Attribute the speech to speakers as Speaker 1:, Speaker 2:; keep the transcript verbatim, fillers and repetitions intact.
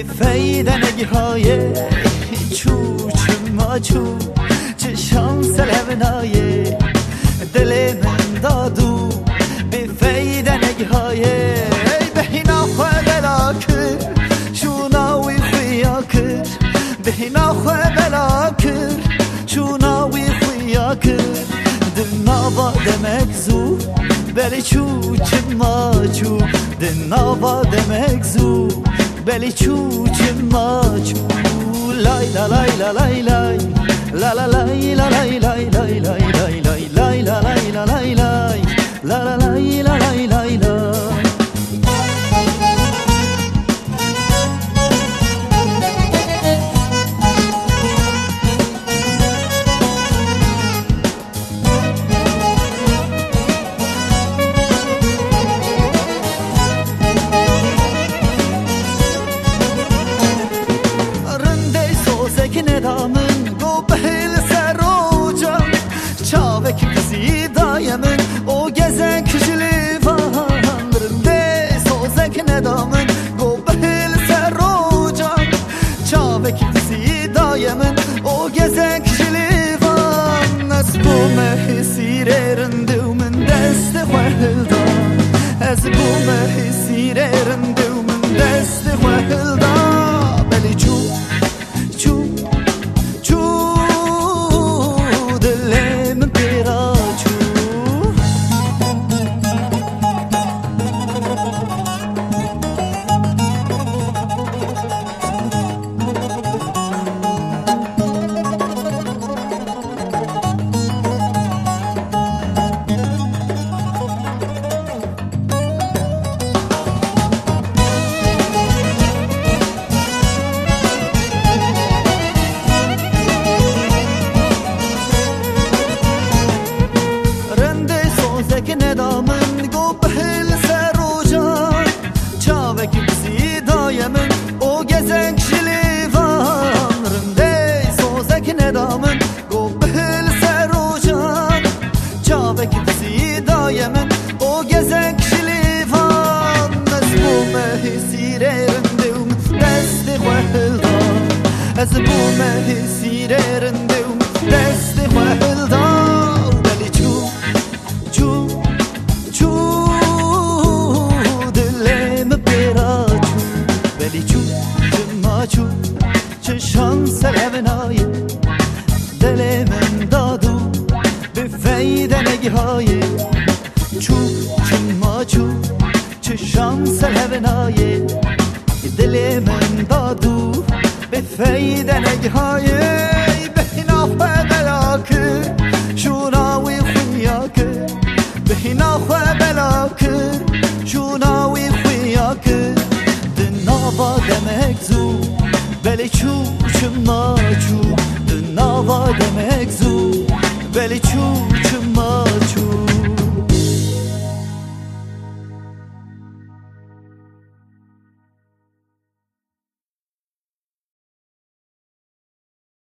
Speaker 1: به فیدنگی های چو چو ما چو چه شانس لبنای دل من دادو به فیدنگی های بهینا خواه بلا کر شوناوی خویا کر بهینا خواه بلا کر شوناوی خویا کر دل نابا demek زو بلی چو چه ما چو دل نابا demek زو بلی چو چه ما چو لای لا لای لا لای لای لا لا لای لا لای لای لای لای لای لای لای لا لای لا لای لای لا لا لای لا لای لای لای ندامن گو بهل سر و جان چاوک کسی دایمن او گزن کجلی وان رنده سوزک ندامن گو بهل سر و جان چاوک کسی دایمن او گزن کجلی وان از بومه سیره رنده و من دست خوهل دان از بومه سیره رنده و من دست خوهل دان بلی چو ندامن گو بهل سر و جان چاوک بزی دایمن او گزنگ شلیوان رنده سوزک ندامن گو بهل سر و جان چاوک بزی دایمن او گزنگ شلیوان از بومه سیره رنده و دست خوهل دان از بومه سیره رنده و دست خوهل دان چو چه شانس لبنای دل من دادو به فیدنگی های چو چه ما چو چه شانس لبنای دل من دادو به فیدنگی های بهینا خواه بلا کر شوناوی خویا کر بهینا خواه بلا کر شوناوی خویا کر دنابا demek زو بلی چو چه ما چو دنابا demek زو بلی چو